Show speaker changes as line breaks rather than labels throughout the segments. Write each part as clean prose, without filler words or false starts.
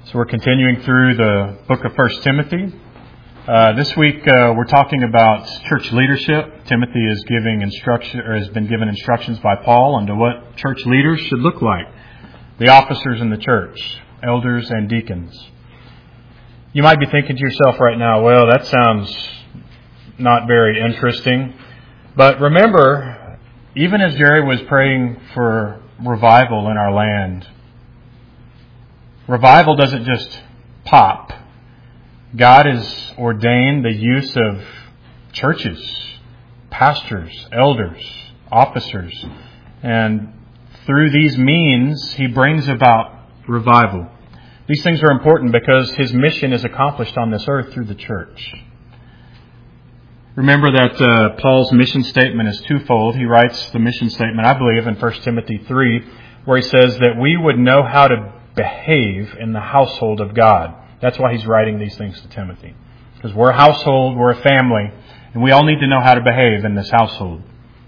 So we're continuing through the book of 1 Timothy. This week we're talking about church leadership. Timothy is has been given instructions by Paul on to what church leaders should look like. The officers in the church, elders and deacons. You might be thinking to yourself right now, well, that sounds not very interesting. But remember, even as Jerry was praying for revival in our land, revival doesn't just pop. God has ordained the use of churches, pastors, elders, officers, and through these means, He brings about revival. These things are important because His mission is accomplished on this earth through the church. Remember that Paul's mission statement is twofold. He writes the mission statement, I believe, in 1 Timothy 3, where he says that we would know how to behave in the household of God. That's why he's writing these things to Timothy. Because we're a household, we're a family, and we all need to know how to behave in this household.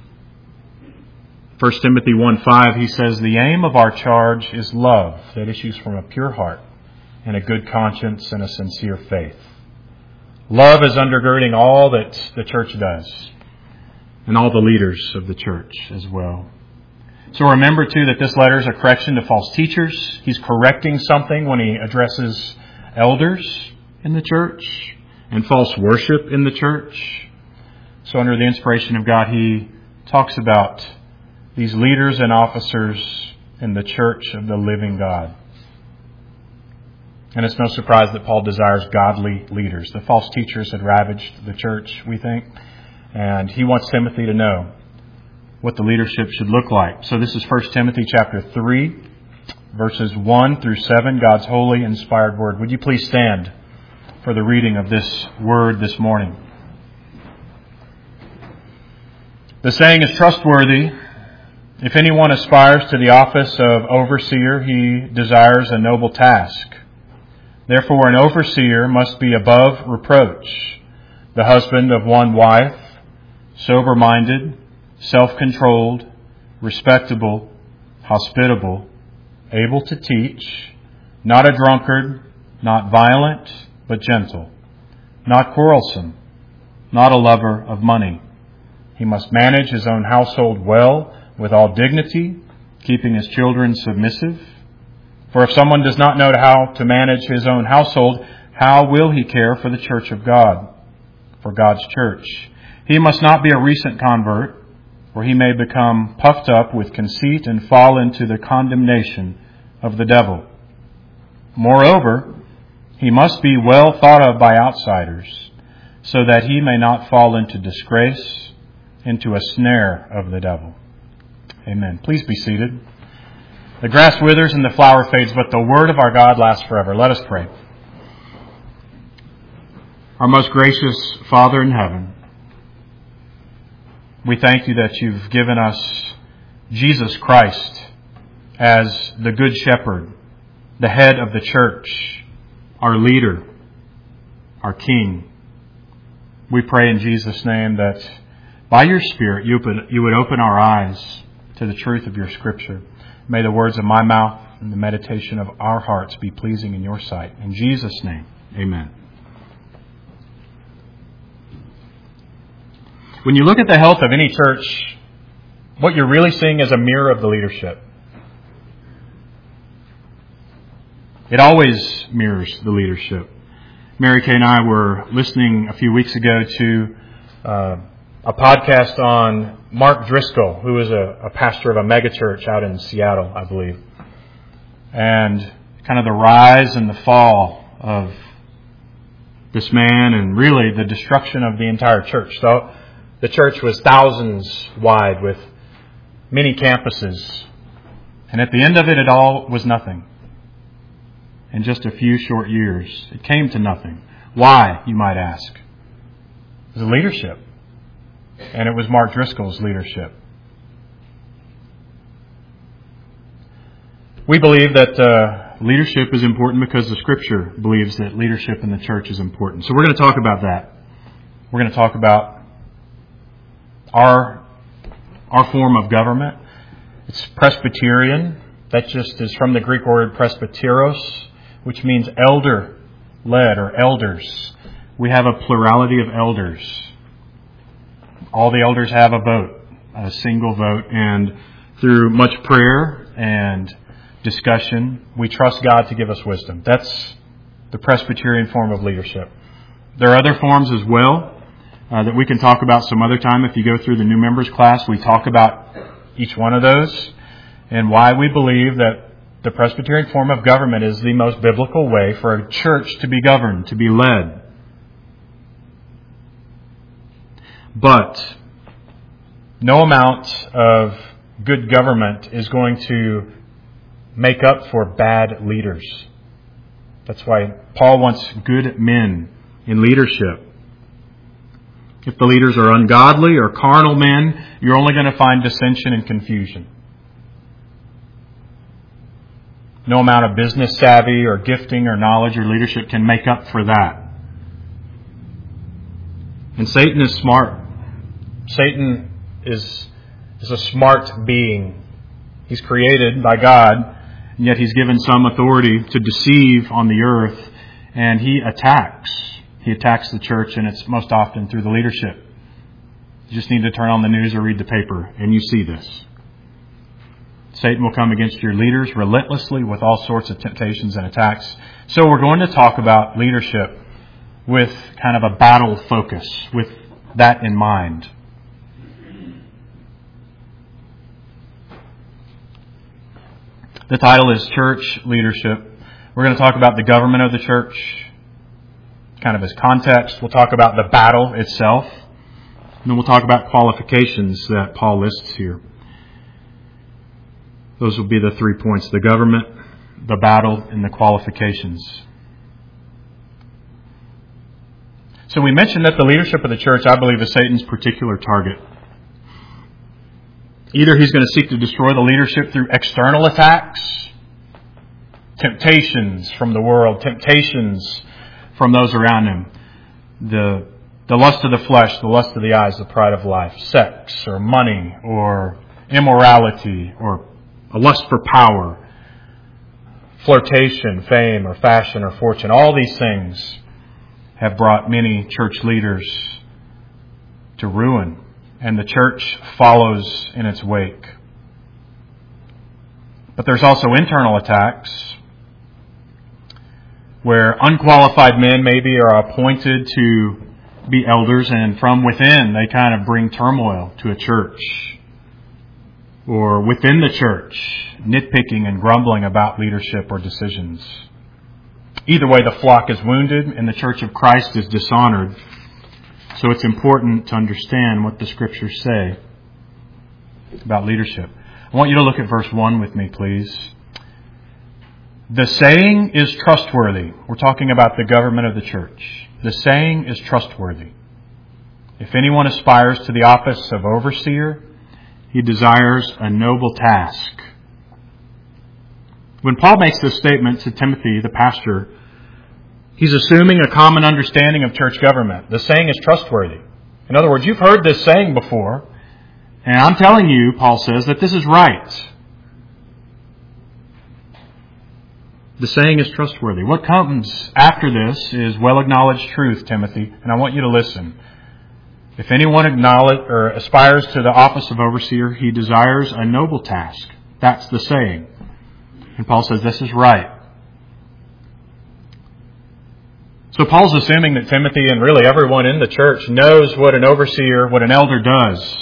1 Timothy 1:5, he says, the aim of our charge is love that issues from a pure heart and a good conscience and a sincere faith. Love is undergirding all that the church does and all the leaders of the church as well. So remember, too, that this letter is a correction to false teachers. He's correcting something when he addresses elders in the church and false worship in the church. So under the inspiration of God, he talks about these leaders and officers in the church of the living God. And it's no surprise that Paul desires godly leaders. The false teachers had ravaged the church, we think, and he wants Timothy to know what the leadership should look like. So this is 1 Timothy chapter 3, verses 1 through 7, God's holy, inspired word. Would you please stand for the reading of this word this morning? The saying is trustworthy. If anyone aspires to the office of overseer, he desires a noble task. Therefore, an overseer must be above reproach, the husband of one wife, sober-minded, self-controlled, respectable, hospitable, able to teach, not a drunkard, not violent, but gentle, not quarrelsome, not a lover of money. He must manage his own household well, with all dignity, keeping his children submissive. For if someone does not know how to manage his own household, how will he care for the church of God, for God's church? He must not be a recent convert, or he may become puffed up with conceit and fall into the condemnation of the devil. Moreover, he must be well thought of by outsiders, so that he may not fall into disgrace, into a snare of the devil. Amen. Please be seated. The grass withers and the flower fades, but the word of our God lasts forever. Let us pray. Our most gracious Father in heaven, we thank you that you've given us Jesus Christ as the Good Shepherd, the head of the church, our leader, our King. We pray in Jesus' name that by your Spirit you would open our eyes to the truth of your Scripture. May the words of my mouth and the meditation of our hearts be pleasing in your sight. In Jesus' name, amen. When you look at the health of any church, what you're really seeing is a mirror of the leadership. It always mirrors the leadership. Mary Kay and I were listening a few weeks ago to a podcast on Mark Driscoll, who is a pastor of a megachurch out in Seattle, I believe. And kind of the rise and the fall of this man and really the destruction of the entire church. So the church was thousands wide with many campuses. And at the end of it, it all was nothing. In just a few short years, it came to nothing. Why, you might ask? It was the leadership. And it was Mark Driscoll's leadership. We believe that leadership is important because the Scripture believes that leadership in the church is important. So we're going to talk about that. We're going to talk about our form of government. It's Presbyterian. That just is from the Greek word presbyteros, which means elder-led or elders. We have a plurality of elders. All the elders have a vote, a single vote, and through much prayer and discussion, we trust God to give us wisdom. That's the Presbyterian form of leadership. There are other forms as well that we can talk about some other time. If you go through the new members class, we talk about each one of those and why we believe that the Presbyterian form of government is the most biblical way for a church to be governed, to be led. But no amount of good government is going to make up for bad leaders. That's why Paul wants good men in leadership. If the leaders are ungodly or carnal men, you're only going to find dissension and confusion. No amount of business savvy or gifting or knowledge or leadership can make up for that. And Satan is smart. Satan is a smart being. He's created by God, and yet he's given some authority to deceive on the earth, and he attacks. He attacks the church, and it's most often through the leadership. You just need to turn on the news or read the paper, and you see this. Satan will come against your leaders relentlessly with all sorts of temptations and attacks. So we're going to talk about leadership with kind of a battle focus, with that in mind. The title is Church Leadership. We're going to talk about the government of the church, kind of as context. We'll talk about the battle itself. And then we'll talk about qualifications that Paul lists here. Those will be the 3 points: the government, the battle, and the qualifications. So we mentioned that the leadership of the church, I believe, is Satan's particular target. Either he's going to seek to destroy the leadership through external attacks, temptations from the world, temptations from those around him, the lust of the flesh, the lust of the eyes, the pride of life, sex or money or immorality or a lust for power, flirtation, fame or fashion or fortune. All these things have brought many church leaders to ruin, and the church follows in its wake. But there's also internal attacks where unqualified men maybe are appointed to be elders, and from within they kind of bring turmoil to a church. Or within the church, nitpicking and grumbling about leadership or decisions. Either way, the flock is wounded and the church of Christ is dishonored. So it's important to understand what the Scriptures say about leadership. I want you to look at verse 1 with me, please. The saying is trustworthy. We're talking about the government of the church. The saying is trustworthy. If anyone aspires to the office of overseer, he desires a noble task. When Paul makes this statement to Timothy, the pastor, he's assuming a common understanding of church government. The saying is trustworthy. In other words, you've heard this saying before, and I'm telling you, Paul says, that this is right. The saying is trustworthy. What comes after this is well-acknowledged truth, Timothy, and I want you to listen. If anyone aspires to the office of overseer, he desires a noble task. That's the saying. And Paul says this is right. So Paul's assuming that Timothy and really everyone in the church knows what an overseer, what an elder does.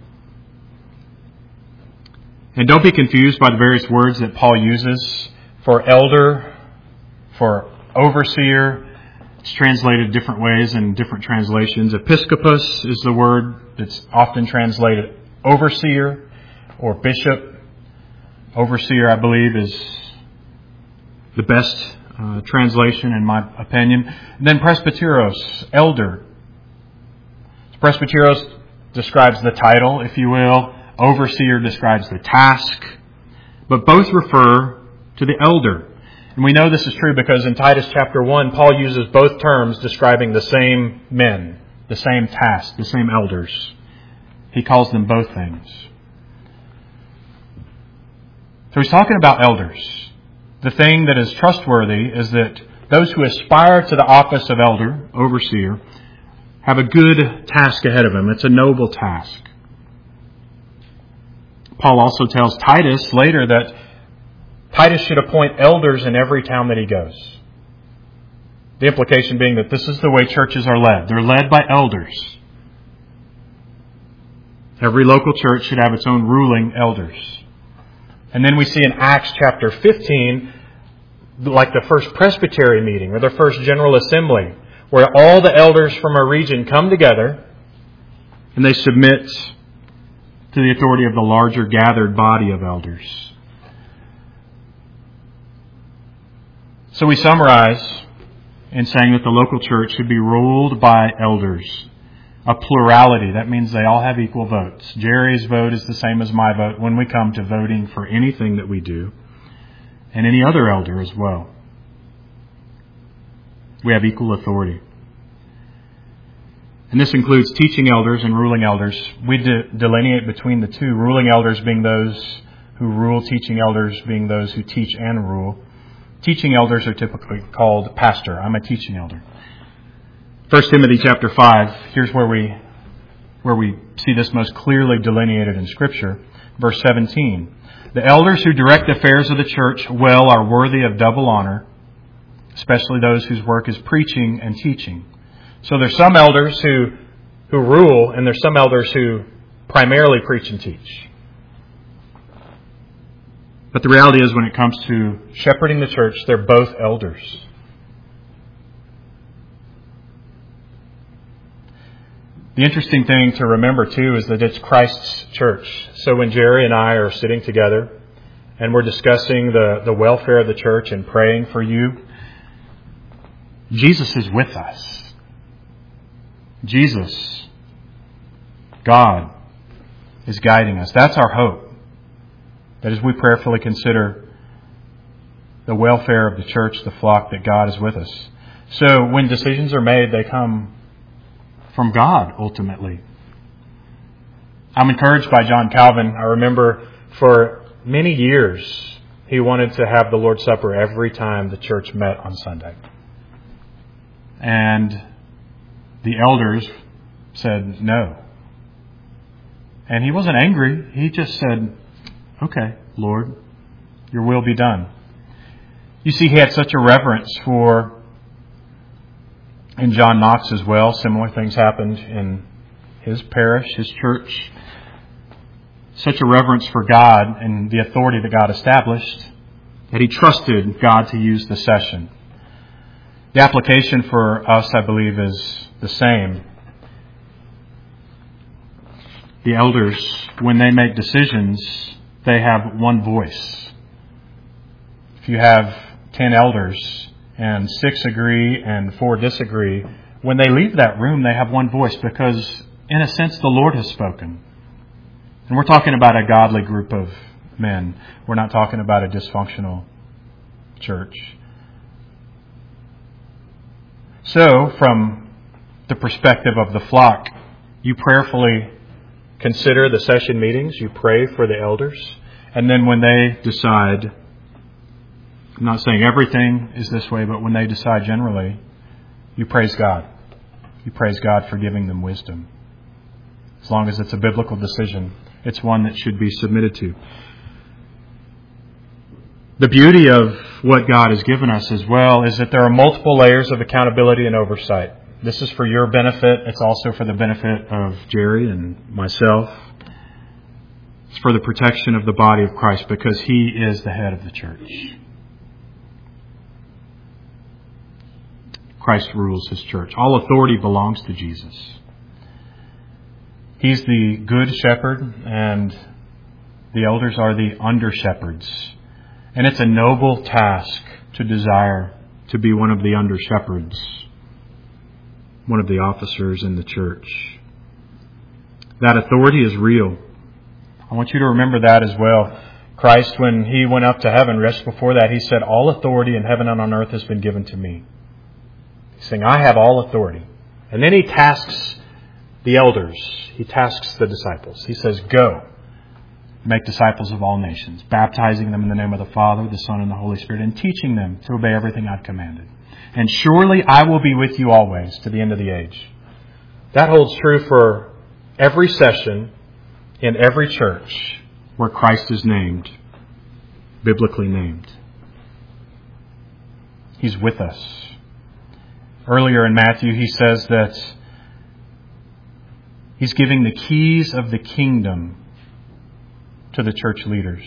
And don't be confused by the various words that Paul uses for elder, for overseer. It's translated different ways in different translations. Episkopos is the word that's often translated overseer or bishop. Overseer, I believe, is the best translation in my opinion. And then presbyteros, elder. Presbyteros describes the title, if you will. Overseer describes the task. But both refer to the elder. And we know this is true because in Titus chapter 1, Paul uses both terms describing the same men, the same task, the same elders. He calls them both things. So he's talking about elders. The thing that is trustworthy is that those who aspire to the office of elder, overseer, have a good task ahead of them. It's a noble task. Paul also tells Titus later that Titus should appoint elders in every town that he goes. The implication being that this is the way churches are led. They're led by elders. Every local church should have its own ruling elders. And then we see in Acts chapter 15, like the first presbytery meeting or the first general assembly, where all the elders from a region come together and they submit to the authority of the larger gathered body of elders. So we summarize in saying that the local church should be ruled by elders. A plurality. That means they all have equal votes. Jerry's vote is the same as my vote when we come to voting for anything that we do, and any other elder as well. We have equal authority. And this includes teaching elders and ruling elders. We delineate between the two, ruling elders being those who rule, teaching elders being those who teach and rule. Teaching elders are typically called pastor. I'm a teaching elder. 1 Timothy chapter 5, here's where we see this most clearly delineated in Scripture. Verse 17. The elders who direct the affairs of the church well are worthy of double honor, especially those whose work is preaching and teaching. So there's some elders who rule, and there's some elders who primarily preach and teach. But the reality is, when it comes to shepherding the church, they're both elders. The interesting thing to remember, too, is that it's Christ's church. So when Jerry and I are sitting together and we're discussing the welfare of the church and praying for you, Jesus is with us. Jesus, God, is guiding us. That's our hope. That as we prayerfully consider the welfare of the church, the flock, that God is with us. So when decisions are made, they come from God, ultimately. I'm encouraged by John Calvin. I remember for many years he wanted to have the Lord's Supper every time the church met on Sunday. And the elders said no. And he wasn't angry. He just said, okay, Lord, your will be done. You see, he had such a reverence for, and John Knox as well, similar things happened in his parish, his church. Such a reverence for God and the authority that God established that he trusted God to use the session. The application for us, I believe, is the same. The elders, when they make decisions, they have one voice. If you have 10 elders and 6 agree and 4 disagree, when they leave that room, they have one voice because, in a sense, the Lord has spoken. And we're talking about a godly group of men. We're not talking about a dysfunctional church. So, from the perspective of the flock, you prayerfully consider the session meetings. You pray for the elders. And then when they decide, I'm not saying everything is this way, but when they decide generally, you praise God. You praise God for giving them wisdom. As long as it's a biblical decision, it's one that should be submitted to. The beauty of what God has given us as well is that there are multiple layers of accountability and oversight. This is for your benefit. It's also for the benefit of Jerry and myself. It's for the protection of the body of Christ because He is the head of the church. Christ rules His church. All authority belongs to Jesus. He's the good shepherd, and the elders are the under-shepherds. And it's a noble task to desire to be one of the under-shepherds, one of the officers in the church. That authority is real. I want you to remember that as well. Christ, when He went up to heaven, just before that, He said, all authority in heaven and on earth has been given to me. He's saying, I have all authority. And then He tasks the elders. He tasks the disciples. He says, go. make disciples of all nations, baptizing them in the name of the Father, the Son, and the Holy Spirit, and teaching them to obey everything I've commanded. And surely I will be with you always to the end of the age. That holds true for every session in every church where Christ is named, biblically named. He's with us. Earlier in Matthew, he says that He's giving the keys of the kingdom to the church leaders.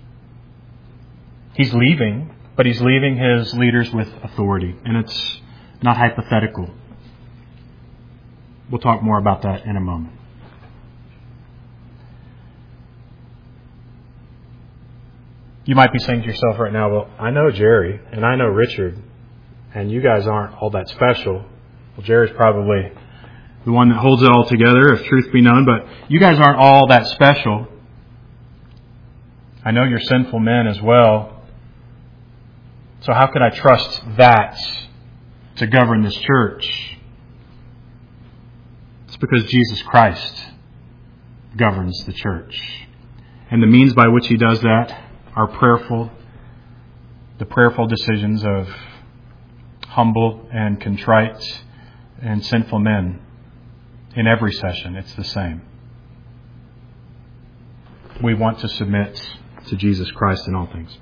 He's leaving, but He's leaving His leaders with authority. And it's not hypothetical. We'll talk more about that in a moment. You might be saying to yourself right now, well, I know Jerry and I know Richard, and you guys aren't all that special. Well, Jerry's probably the one that holds it all together, if truth be known, but you guys aren't all that special. I know you're sinful men as well. So how can I trust that to govern this church? It's because Jesus Christ governs the church. And the means by which He does that are the prayerful decisions of humble and contrite and sinful men. In every session, it's the same. We want to submit to Jesus Christ in all things.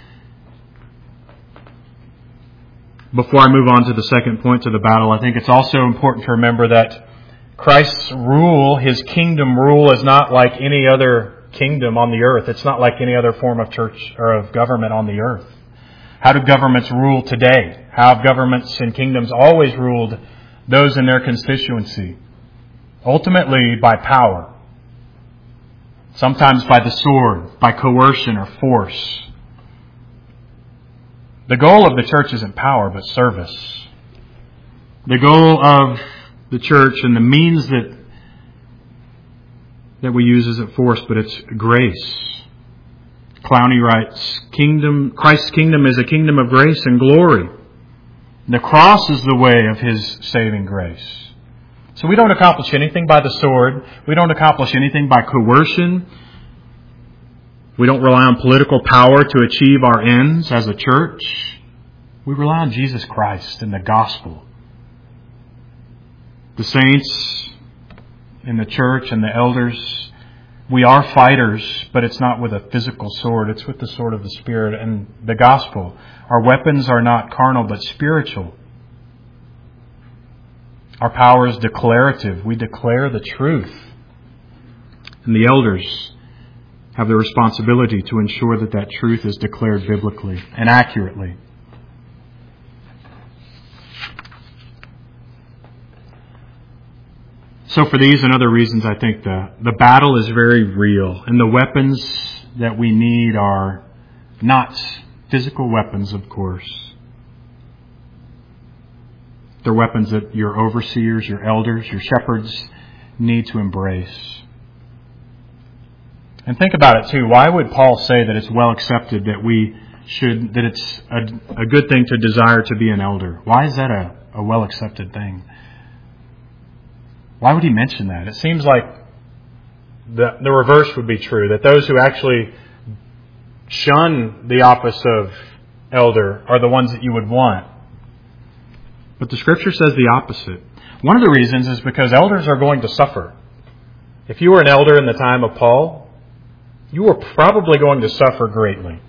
Before I move on to the second point, to the battle, I think it's also important to remember that Christ's rule, His kingdom rule, is not like any other kingdom on the earth. It's not like any other form of church or of government on the earth. How do governments rule today? How have governments and kingdoms always ruled those in their constituency? Ultimately by power. Sometimes by the sword, by coercion or force. The goal of the church isn't power, but service. The goal of the church and the means that we use isn't force, but it's grace. Clowney writes, Christ's kingdom is a kingdom of grace and glory. The cross is the way of His saving grace. So we don't accomplish anything by the sword. We don't accomplish anything by coercion. We don't rely on political power to achieve our ends as a church. We rely on Jesus Christ and the gospel. The saints in the church and the elders, we are fighters, but it's not with a physical sword. It's with the sword of the Spirit and the gospel. Our weapons are not carnal, but spiritual. Our power is declarative. We declare the truth. And the elders have the responsibility to ensure that that truth is declared biblically and accurately. So for these and other reasons, I think the battle is very real. And the weapons that we need are not physical weapons, of course. They're weapons that your overseers, your elders, your shepherds need to embrace. And think about it too. Why would Paul say that it's well accepted that it's a good thing to desire to be an elder? Why is that a well accepted thing? Why would he mention that? It seems like the reverse would be true, that those who actually shun the office of elder are the ones that you would want. But the Scripture says the opposite. One of the reasons is because elders are going to suffer. If you were an elder in the time of Paul, you were probably going to suffer greatly.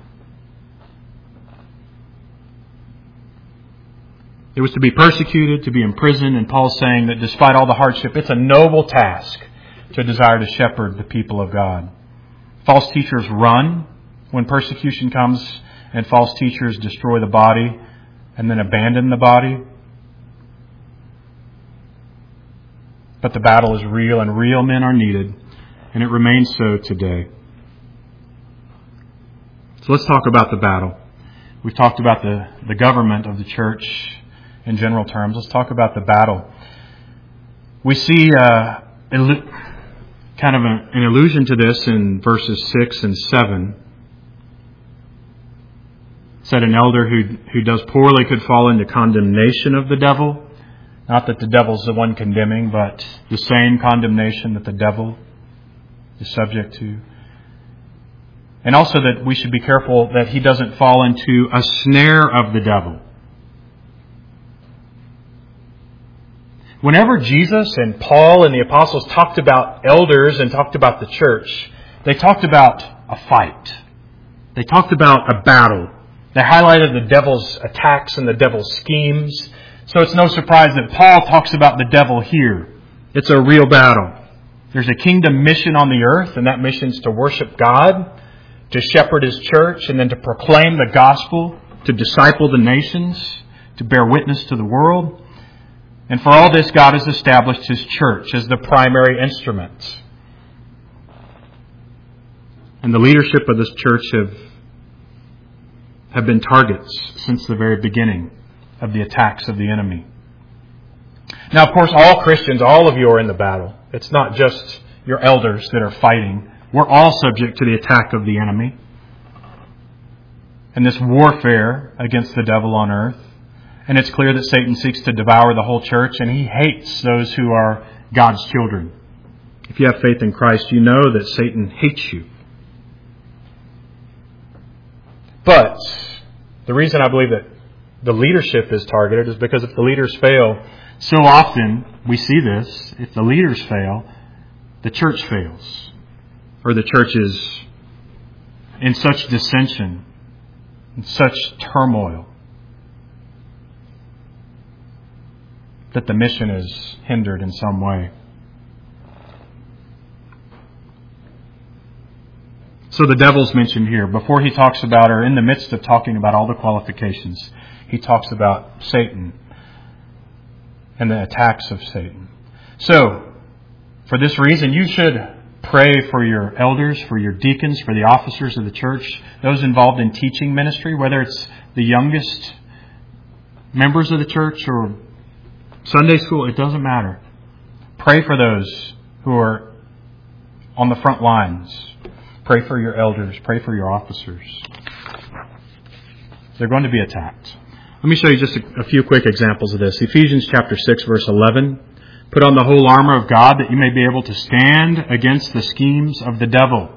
It was to be persecuted, to be imprisoned, and Paul's saying that despite all the hardship, it's a noble task to desire to shepherd the people of God. False teachers run when persecution comes, and false teachers destroy the body and then abandon the body. But the battle is real, and real men are needed, and it remains so today. So let's talk about the battle. We've talked about the government of the church in general terms. Let's talk about the battle. We see kind of an allusion to this in verses 6 and 7. It said an elder who does poorly could fall into condemnation of the devil. Not that the devil's the one condemning, but the same condemnation that the devil is subject to. And also that we should be careful that he doesn't fall into a snare of the devil. Whenever Jesus and Paul and the apostles talked about elders and talked about the church, they talked about a fight. They talked about a battle. They highlighted the devil's attacks and the devil's schemes. So it's no surprise that Paul talks about the devil here. It's a real battle. There's a kingdom mission on the earth, and that mission is to worship God, to shepherd His church, and then to proclaim the gospel, to disciple the nations, to bear witness to the world. And for all this, God has established His church as the primary instrument. And the leadership of this church have been targets since the very beginning of the attacks of the enemy. Now, of course, all Christians, all of you are in the battle. It's not just your elders that are fighting. We're all subject to the attack of the enemy and this warfare against the devil on earth. And it's clear that Satan seeks to devour the whole church, and he hates those who are God's children. If you have faith in Christ, you know that Satan hates you. But the reason I believe that the leadership is targeted is because if the leaders fail, so often we see this, if the leaders fail, the church fails. Or the church is in such dissension, in such turmoil, that the mission is hindered in some way. So the devil's mentioned here. Before he talks about, or in the midst of talking about all the qualifications, he talks about Satan and the attacks of Satan. So, for this reason, you should pray for your elders, for your deacons, for the officers of the church, those involved in teaching ministry, whether it's the youngest members of the church or Sunday school, it doesn't matter. Pray for those who are on the front lines. Pray for your elders. Pray for your officers. They're going to be attacked. Let me show you just a few quick examples of this. Ephesians chapter 6, verse 11. Put on the whole armor of God that you may be able to stand against the schemes of the devil.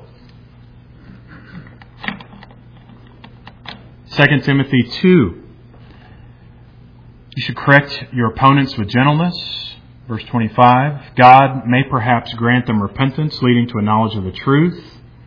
2 Timothy 2. You should correct your opponents with gentleness. Verse 25. God may perhaps grant them repentance leading to a knowledge of the truth,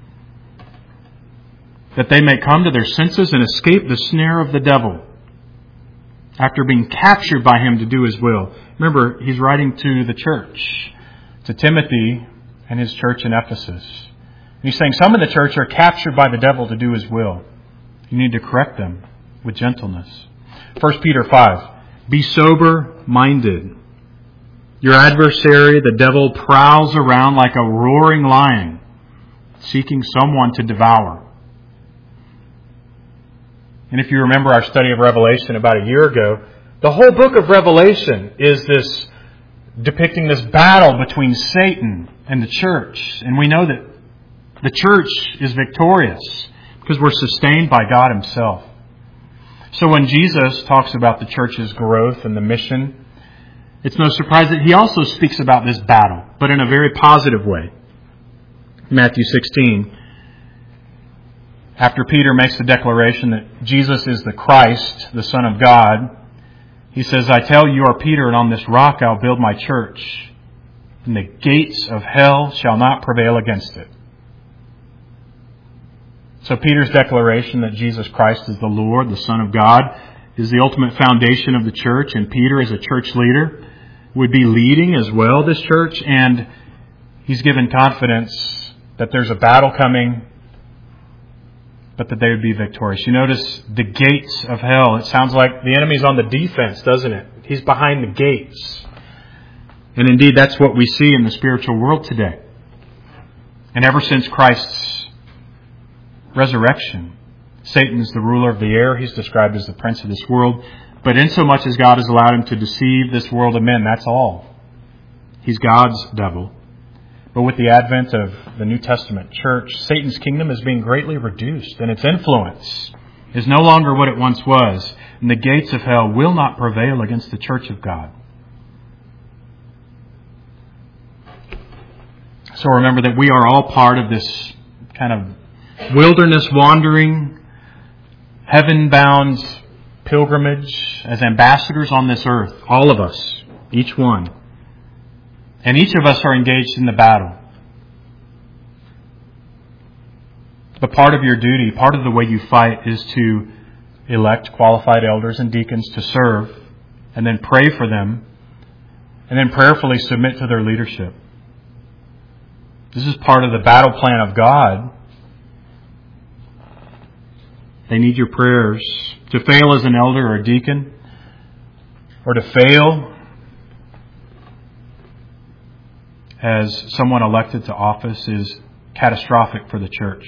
that they may come to their senses and escape the snare of the devil after being captured by him to do his will. Remember, he's writing to the church, to Timothy and his church in Ephesus. And he's saying some of the church are captured by the devil to do his will. You need to correct them with gentleness. 1 Peter 5. Be sober-minded. Your adversary, the devil, prowls around like a roaring lion, seeking someone to devour. And if you remember our study of Revelation about a year ago, the whole book of Revelation is this depicting this battle between Satan and the church. And we know that the church is victorious because we're sustained by God Himself. So when Jesus talks about the church's growth and the mission, it's no surprise that He also speaks about this battle, but in a very positive way. Matthew 16. After Peter makes the declaration that Jesus is the Christ, the Son of God, he says, I tell you, you are Peter, and on this rock I'll build my church, and the gates of hell shall not prevail against it. So Peter's declaration that Jesus Christ is the Lord, the Son of God, is the ultimate foundation of the church, and Peter, as a church leader, would be leading as well this church, and he's given confidence that there's a battle coming, but that they would be victorious. You notice the gates of hell. It sounds like the enemy's on the defense, doesn't it? He's behind the gates. And indeed, that's what we see in the spiritual world today. And ever since Christ's resurrection, Satan's the ruler of the air. He's described as the prince of this world. But insomuch as God has allowed him to deceive this world of men, that's all. He's God's devil. But with the advent of the New Testament church, Satan's kingdom is being greatly reduced, and its influence is no longer what it once was. And the gates of hell will not prevail against the church of God. So remember that we are all part of this kind of wilderness wandering, heaven-bound pilgrimage as ambassadors on this earth. All of us, each one. And each of us are engaged in the battle. But part of your duty, part of the way you fight is to elect qualified elders and deacons to serve, and then pray for them, and then prayerfully submit to their leadership. This is part of the battle plan of God. They need your prayers. To fail as an elder or a deacon, or to fail as someone elected to office, is catastrophic for the church.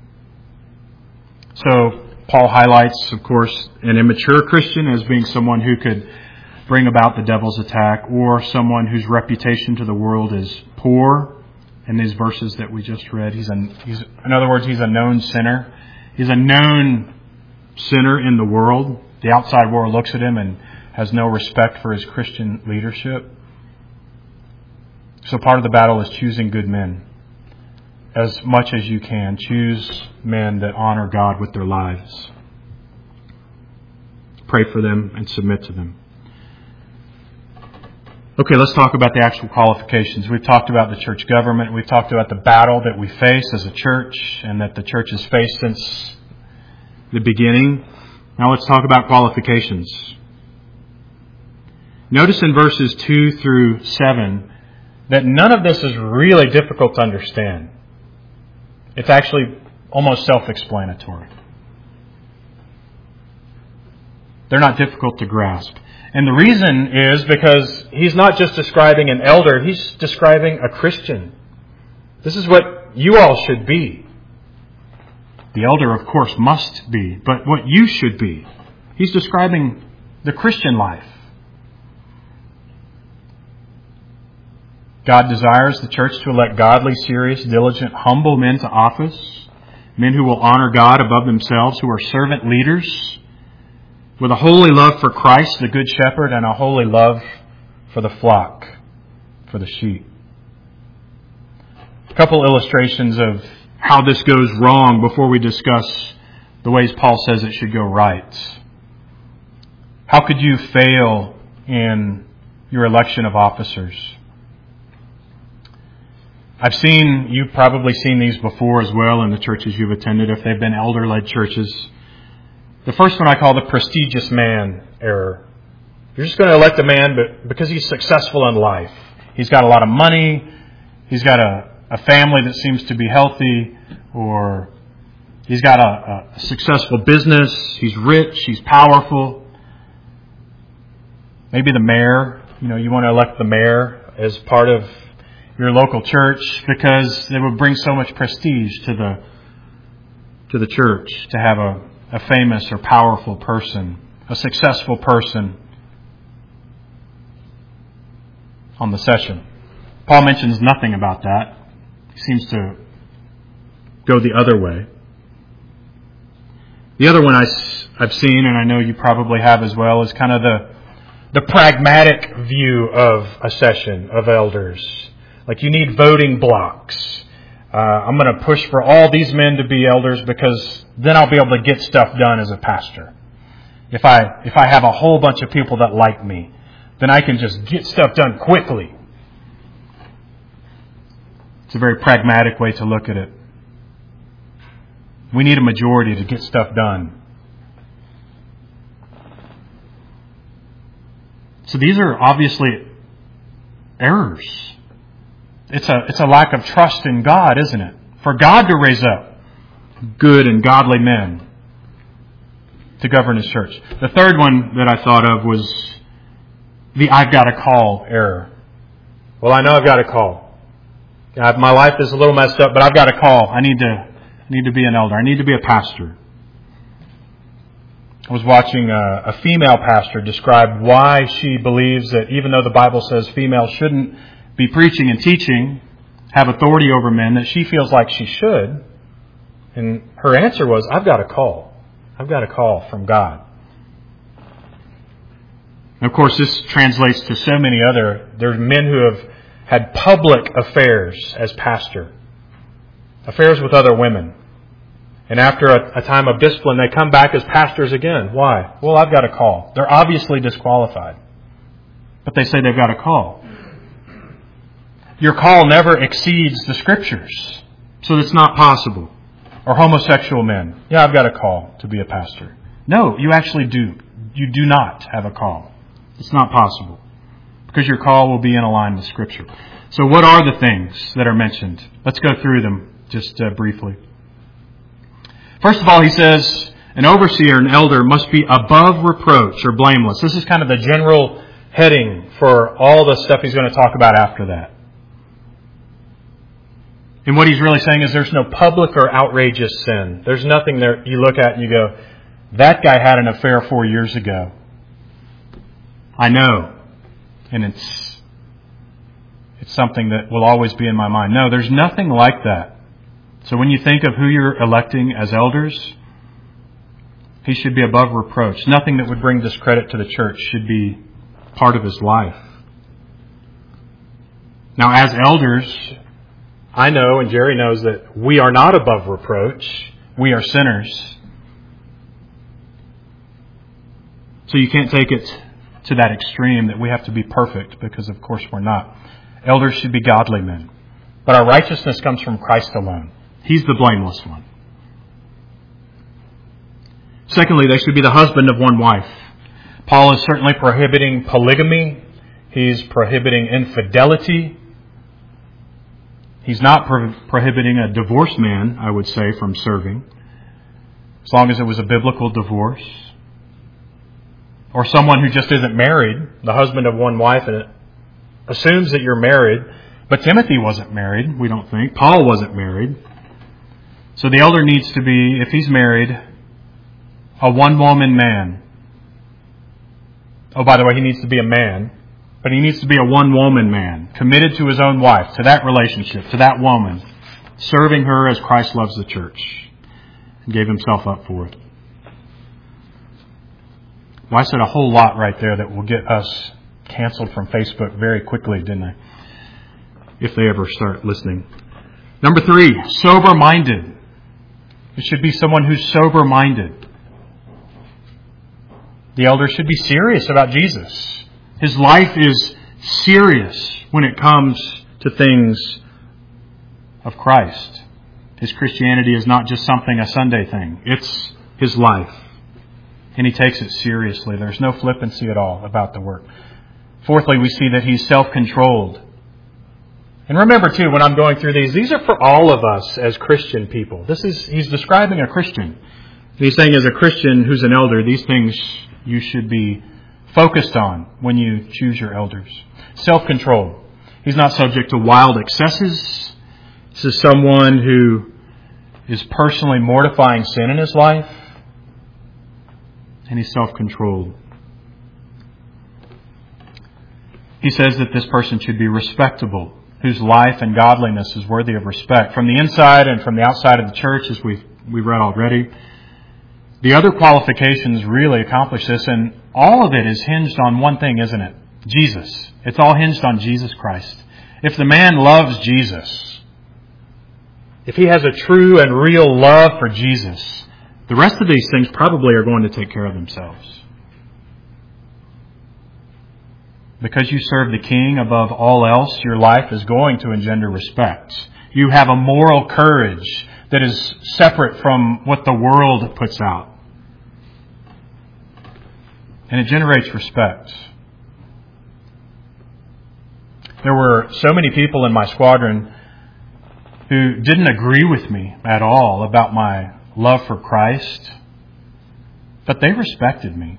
So Paul highlights, of course, an immature Christian as being someone who could bring about the devil's attack, or someone whose reputation to the world is poor. In these verses that we just read, in other words, he's a known sinner. He's a known sinner in the world. The outside world looks at him and has no respect for his Christian leadership. So part of the battle is choosing good men. As much as you can, choose men that honor God with their lives. Pray for them and submit to them. Okay, let's talk about the actual qualifications. We've talked about the church government. We've talked about the battle that we face as a church and that the church has faced since the beginning. Now let's talk about qualifications. Notice in verses 2 through 7 that none of this is really difficult to understand. It's actually almost self-explanatory. They're not difficult to grasp. And the reason is because he's not just describing an elder, he's describing a Christian. This is what you all should be. The elder, of course, must be, but what you should be. He's describing the Christian life. God desires the church to elect godly, serious, diligent, humble men to office. Men who will honor God above themselves, who are servant leaders, with a holy love for Christ, the Good Shepherd, and a holy love for the flock, for the sheep. A couple illustrations of how this goes wrong before we discuss the ways Paul says it should go right. How could you fail in your election of officers? You've probably seen these before as well in the churches you've attended, if they've been elder-led churches. The first one I call the prestigious man error. You're just going to elect a man because he's successful in life. He's got a lot of money. He's got a family that seems to be healthy, or he's got a successful business. He's rich. He's powerful. Maybe the mayor. You want to elect the mayor as part of your local church because it would bring so much prestige to the church to have a famous or powerful person, a successful person on the session. Paul mentions nothing about that. He seems to go the other way. The other one I've seen, and I know you probably have as well, is kind of the pragmatic view of a session of elders. Like you need voting blocks. I'm going to push for all these men to be elders because then I'll be able to get stuff done as a pastor. If I have a whole bunch of people that like me, then I can just get stuff done quickly. It's a very pragmatic way to look at it. We need a majority to get stuff done. So these are obviously errors. It's a lack of trust in God, isn't it? For God to raise up good and godly men to govern His church. The third one that I thought of was the I've got to call error. Well, I know I've got to call. My life is a little messed up, but I've got to call. I need to be an elder. I need to be a pastor. I was watching a female pastor describe why she believes that even though the Bible says females shouldn't be preaching and teaching, have authority over men, that she feels like she should. And her answer was, I've got a call. I've got a call from God. And of course, this translates to so many there's men who have had public affairs as pastor. Affairs with other women. And after a time of discipline, they come back as pastors again. Why? Well, I've got a call. They're obviously disqualified. But they say they've got a call. Your call never exceeds the Scriptures. So it's not possible. Or homosexual men. Yeah, I've got a call to be a pastor. No, you actually do. You do not have a call. It's not possible. Because your call will be in line with Scripture. So what are the things that are mentioned? Let's go through them just briefly. First of all, he says, an overseer, an elder, must be above reproach or blameless. This is kind of the general heading for all the stuff he's going to talk about after that. And what he's really saying is there's no public or outrageous sin. There's nothing there you look at and you go, that guy had an affair 4 years ago. I know. And it's something that will always be in my mind. No, there's nothing like that. So when you think of who you're electing as elders, he should be above reproach. Nothing that would bring discredit to the church should be part of his life. Now, as elders, I know and Jerry knows that we are not above reproach. We are sinners. So you can't take it to that extreme that we have to be perfect, because of course we're not. Elders should be godly men. But our righteousness comes from Christ alone. He's the blameless one. Secondly, they should be the husband of one wife. Paul is certainly prohibiting polygamy. He's prohibiting infidelity. He's not prohibiting a divorced man, I would say, from serving, as long as it was a biblical divorce. Or someone who just isn't married, the husband of one wife, and it assumes that you're married. But Timothy wasn't married, we don't think. Paul wasn't married. So the elder needs to be, if he's married, a one-woman man. Oh, by the way, he needs to be a man. But he needs to be a one-woman man, committed to his own wife, to that relationship, to that woman, serving her as Christ loves the church and gave himself up for it. Well, I said a whole lot right there that will get us canceled from Facebook very quickly, didn't I? If they ever start listening. Number 3, sober-minded. It should be someone who's sober-minded. The elder should be serious about Jesus. His life is serious when it comes to things of Christ. His Christianity is not just something, a Sunday thing. It's his life. And he takes it seriously. There's no flippancy at all about the work. Fourthly, we see that he's self-controlled. And remember, too, when I'm going through these are for all of us as Christian people. He's describing a Christian. He's saying as a Christian who's an elder, these things you should be focused on when you choose your elders. Self-control. He's not subject to wild excesses. This is someone who is personally mortifying sin in his life. And he's self-controlled. He says that this person should be respectable, whose life and godliness is worthy of respect from the inside and from the outside of the church, as we've read already. The other qualifications really accomplish this, and all of it is hinged on one thing, isn't it? Jesus. It's all hinged on Jesus Christ. If the man loves Jesus, if he has a true and real love for Jesus, the rest of these things probably are going to take care of themselves. Because you serve the King above all else, your life is going to engender respect. You have a moral courage that is separate from what the world puts out. And it generates respect. There were so many people in my squadron who didn't agree with me at all about my love for Christ, but they respected me.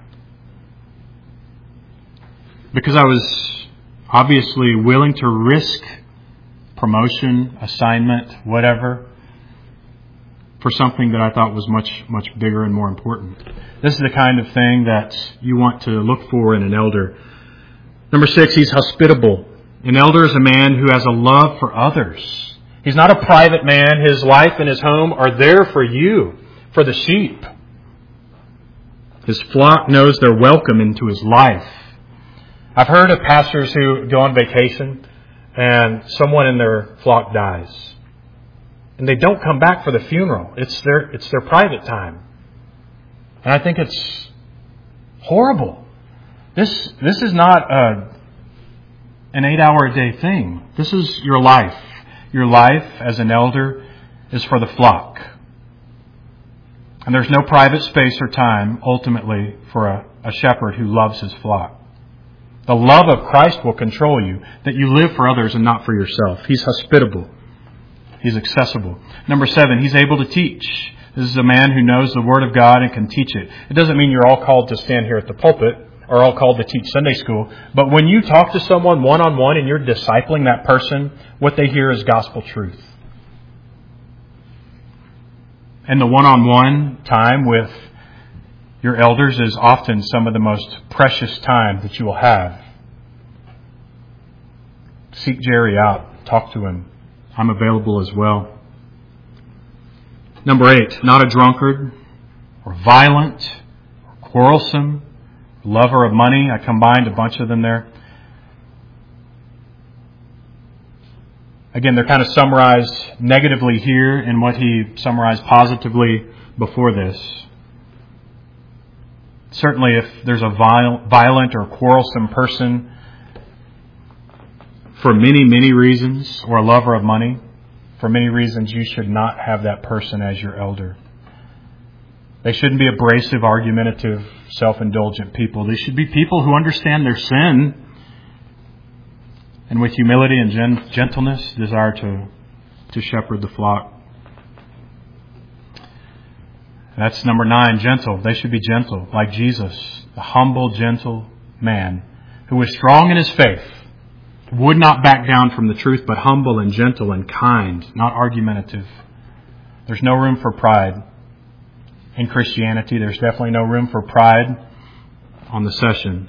Because I was obviously willing to risk promotion, assignment, whatever, for something that I thought was much, much bigger and more important. This is the kind of thing that you want to look for in an elder. Number 6, he's hospitable. An elder is a man who has a love for others. He's not a private man. His life and his home are there for you, for the sheep. His flock knows they're welcome into his life. I've heard of pastors who go on vacation and someone in their flock dies. And they don't come back for the funeral. It's their private time. And I think it's horrible. This is not an 8-hour-a-day thing. This is your life. Your life as an elder is for the flock. And there's no private space or time, ultimately, for a shepherd who loves his flock. The love of Christ will control you, that you live for others and not for yourself. He's hospitable. He's accessible. Number 7, he's able to teach. This is a man who knows the Word of God and can teach it. It doesn't mean you're all called to stand here at the pulpit or all called to teach Sunday school. But when you talk to someone one-on-one and you're discipling that person, what they hear is gospel truth. And the one-on-one time with your elders is often some of the most precious time that you will have. Seek Jerry out. Talk to him. I'm available as well. Number 8, not a drunkard or violent or quarrelsome, lover of money. I combined a bunch of them there. Again, they're kind of summarized negatively here in what he summarized positively before this. Certainly if there's a violent or quarrelsome person for many, many reasons, or a lover of money, for many reasons, you should not have that person as your elder. They shouldn't be abrasive, argumentative, self-indulgent people. They should be people who understand their sin and with humility and gentleness desire to shepherd the flock. That's number 9, gentle. They should be gentle, like Jesus, the humble, gentle man who was strong in his faith, would not back down from the truth, but humble and gentle and kind, not argumentative. There's no room for pride in Christianity. There's definitely no room for pride on the session.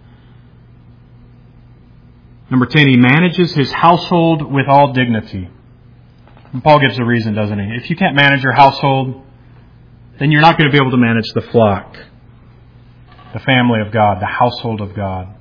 Number 10, he manages his household with all dignity. And Paul gives a reason, doesn't he? If you can't manage your household, then you're not going to be able to manage the flock, the family of God, the household of God.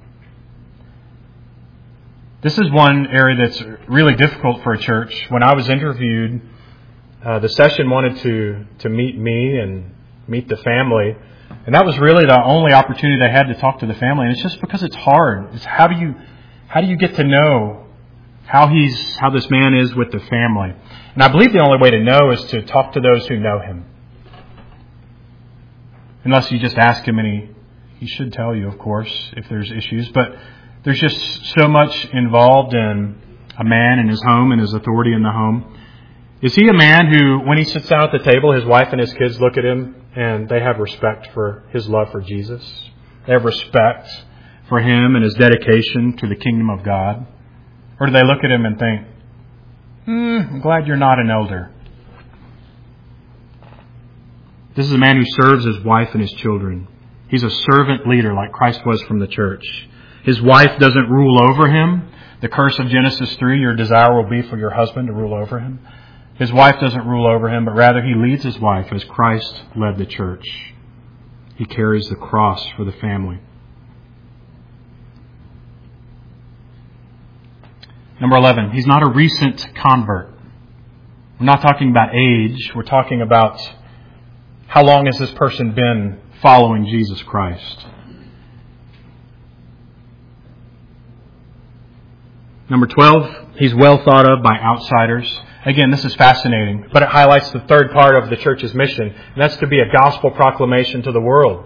This is one area that's really difficult for a church. When I was interviewed, the session wanted to meet me and meet the family. And that was really the only opportunity they had to talk to the family. And it's just because it's hard. It's how do you get to know how this man is with the family? And I believe the only way to know is to talk to those who know him. Unless you just ask him, and he should tell you, of course, if there's issues. But there's just so much involved in a man and his home and his authority in the home. Is he a man who, when he sits down at the table, his wife and his kids look at him and they have respect for his love for Jesus? They have respect for him and his dedication to the kingdom of God? Or do they look at him and think, I'm glad you're not an elder? This is a man who serves his wife and his children. He's a servant leader like Christ was from the church. His wife doesn't rule over him. The curse of Genesis 3, your desire will be for your husband to rule over him. His wife doesn't rule over him, but rather he leads his wife as Christ led the church. He carries the cross for the family. Number 11, he's not a recent convert. We're not talking about age. We're talking about how long has this person been following Jesus Christ. Number 12, he's well thought of by outsiders. Again, this is fascinating, but it highlights the third part of the church's mission, and that's to be a gospel proclamation to the world.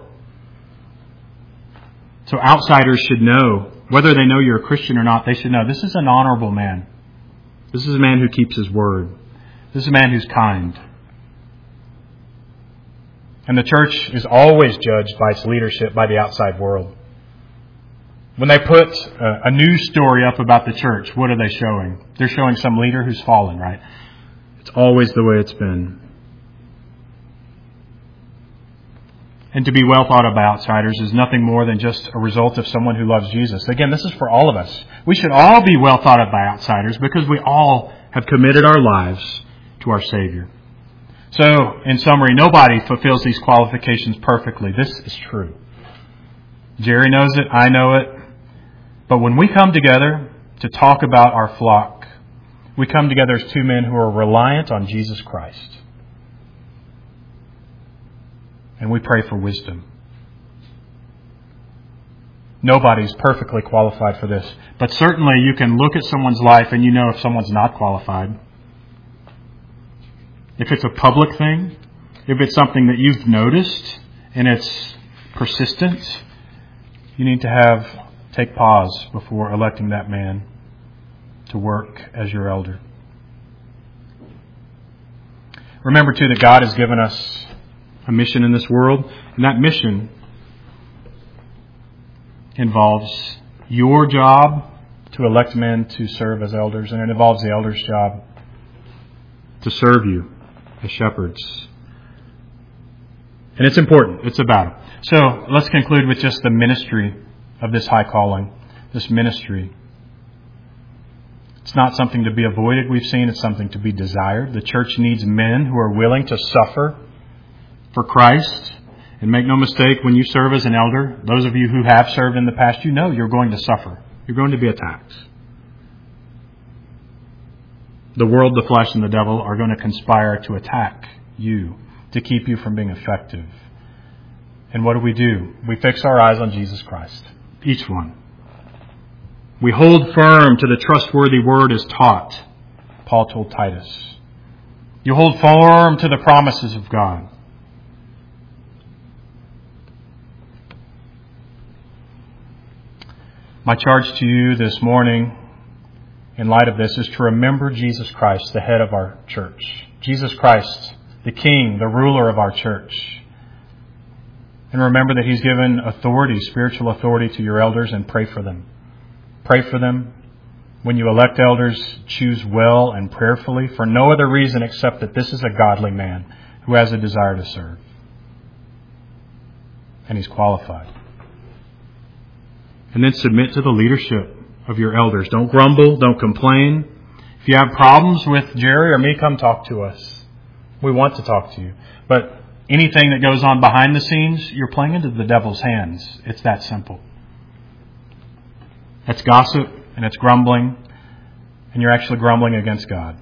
So outsiders should know, whether they know you're a Christian or not, they should know this is an honorable man. This is a man who keeps his word. This is a man who's kind. And the church is always judged by its leadership by the outside world. When they put a news story up about the church, what are they showing? They're showing some leader who's fallen, right? It's always the way it's been. And to be well thought of by outsiders is nothing more than just a result of someone who loves Jesus. Again, this is for all of us. We should all be well thought of by outsiders because we all have committed our lives to our Savior. So, in summary, nobody fulfills these qualifications perfectly. This is true. Jerry knows it. I know it. But when we come together to talk about our flock, We come together as two men who are reliant on Jesus Christ. And we pray for wisdom. Nobody's perfectly qualified for this. But certainly you can look at someone's life and you know if someone's not qualified. If it's a public thing, if it's something that you've noticed and it's persistent, you need to take pause before electing that man to work as your elder. Remember too that God has given us a mission in this world, and that mission involves your job to elect men to serve as elders, and it involves the elders' job to serve you as shepherds. And it's important. It's a battle. So let's conclude with just the ministry of this high calling, this ministry. It's not something to be avoided, we've seen. It's something to be desired. The church needs men who are willing to suffer for Christ. And make no mistake, when you serve as an elder, those of you who have served in the past, you know you're going to suffer. You're going to be attacked. The world, the flesh, and the devil are going to conspire to attack you, to keep you from being effective. And what do? We fix our eyes on Jesus Christ. Each one. We hold firm to the trustworthy word as taught, Paul told Titus. You hold firm to the promises of God. My charge to you this morning, in light of this, is to remember Jesus Christ, the head of our church. Jesus Christ, the King, the ruler of our church. And remember that He's given authority, spiritual authority, to your elders, and pray for them. Pray for them. When you elect elders, choose well and prayerfully for no other reason except that this is a godly man who has a desire to serve. And he's qualified. And then submit to the leadership of your elders. Don't grumble. Don't complain. If you have problems with Jerry or me, come talk to us. We want to talk to you. But anything that goes on behind the scenes, you're playing into the devil's hands. It's that simple. That's gossip and it's grumbling. And you're actually grumbling against God.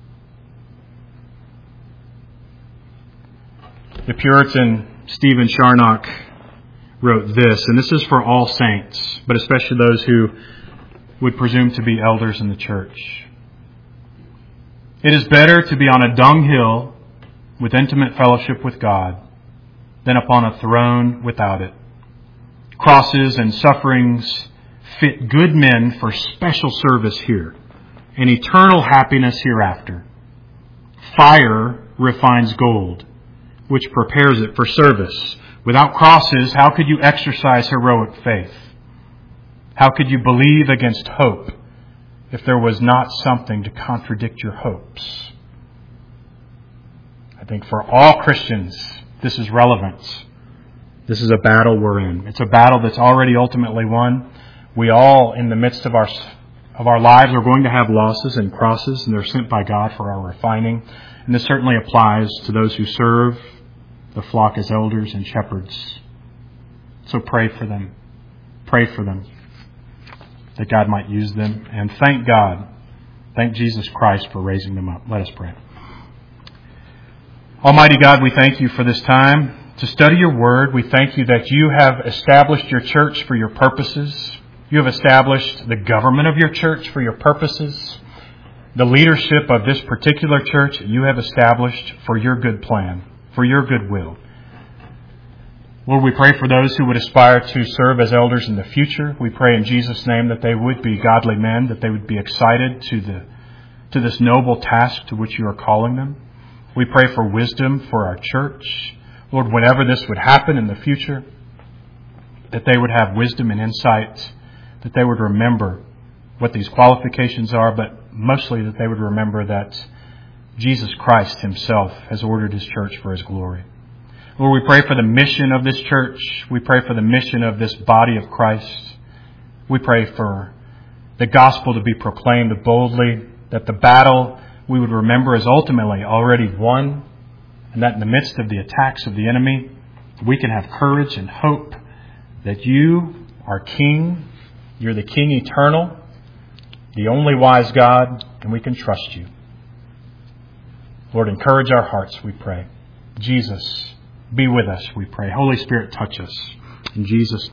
The Puritan Stephen Charnock wrote this, and this is for all saints, but especially those who would presume to be elders in the church. It is better to be on a dunghill with intimate fellowship with God than upon a throne without it. Crosses and sufferings fit good men for special service here and eternal happiness hereafter. Fire refines gold, which prepares it for service. Without crosses, how could you exercise heroic faith? How could you believe against hope if there was not something to contradict your hopes? I think for all Christians, this is relevant. This is a battle we're in. It's a battle that's already ultimately won. We all, in the midst of our lives, are going to have losses and crosses, and they're sent by God for our refining. And this certainly applies to those who serve the flock as elders and shepherds. So pray for them. Pray for them that God might use them. And thank God, thank Jesus Christ for raising them up. Let us pray. Almighty God, we thank you for this time to study your word. We thank you that you have established your church for your purposes. You have established the government of your church for your purposes. The leadership of this particular church you have established for your good plan, for your good will. Lord, we pray for those who would aspire to serve as elders in the future. We pray in Jesus' name that they would be godly men, that they would be excited to this noble task to which you are calling them. We pray for wisdom for our church. Lord, whenever this would happen in the future, that they would have wisdom and insight, that they would remember what these qualifications are, but mostly that they would remember that Jesus Christ himself has ordered his church for his glory. Lord, we pray for the mission of this church. We pray for the mission of this body of Christ. We pray for the gospel to be proclaimed boldly, that the battle we would remember is ultimately already won, and that in the midst of the attacks of the enemy, we can have courage and hope that you are King. You're the King eternal, the only wise God, and we can trust you. Lord, encourage our hearts, we pray. Jesus, be with us, we pray. Holy Spirit, touch us. In Jesus'